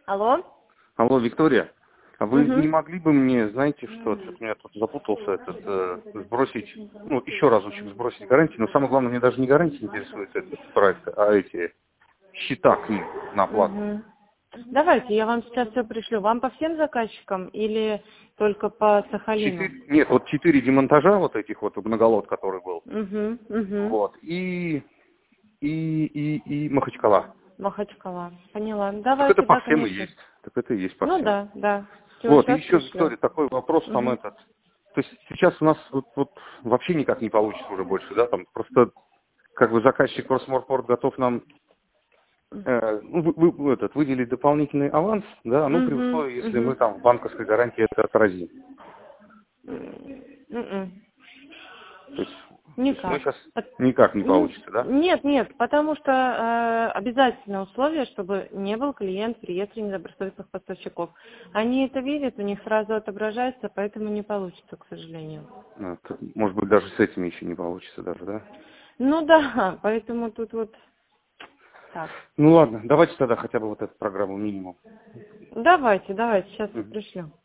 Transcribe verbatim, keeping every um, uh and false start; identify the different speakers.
Speaker 1: Алло?
Speaker 2: Алло, Виктория, а вы
Speaker 1: Угу.
Speaker 2: не могли бы мне, знаете что, что-то меня тут запутался, этот, э, сбросить, ну, еще разочек сбросить гарантии, но самое главное, мне даже не гарантия интересует этот проект, а эти счета к ним на оплату.
Speaker 1: Угу. Давайте, я вам сейчас все пришлю. Вам по всем заказчикам или только по Сахалину?
Speaker 2: Четыре, нет, вот четыре демонтажа вот этих вот, многолот, который был,
Speaker 1: Угу, угу.
Speaker 2: вот, и, и, и, и Махачкала.
Speaker 1: Махачкала. Поняла.
Speaker 2: Так это
Speaker 1: Давайте,
Speaker 2: по
Speaker 1: да,
Speaker 2: всем и
Speaker 1: конечно.
Speaker 2: есть, так это и есть по
Speaker 1: Ну
Speaker 2: всем.
Speaker 1: да, да. Все,
Speaker 2: Вот, и
Speaker 1: сейчас
Speaker 2: еще,
Speaker 1: пришлю.
Speaker 2: Виктория, такой вопрос там
Speaker 1: Угу.
Speaker 2: этот. То есть сейчас у нас вот, вот вообще никак не получится уже больше, да, там просто как бы заказчик Росморпорт готов нам э, ну, вы, вы- этот, выделить дополнительный аванс, да, ну при
Speaker 1: Угу,
Speaker 2: условии, если мы
Speaker 1: угу.
Speaker 2: там в банковской гарантии это отразим.
Speaker 1: М-м.
Speaker 2: То есть, то есть мы
Speaker 1: Никак.
Speaker 2: сейчас
Speaker 1: Пот-
Speaker 2: никак не
Speaker 1: ну,
Speaker 2: получится, да?
Speaker 1: Нет, нет, потому что э, обязательное условие, чтобы не был клиент в реестре недобросовестных поставщиков. Они это видят, у них сразу отображается, поэтому не получится, к сожалению.
Speaker 2: Ну, это, может быть, даже с этими еще не получится даже, да?
Speaker 1: Ну да, поэтому тут вот так.
Speaker 2: Ну ладно, давайте тогда хотя бы вот эту программу минимум.
Speaker 1: Давайте, давайте, сейчас
Speaker 2: Мгм.
Speaker 1: пришлю.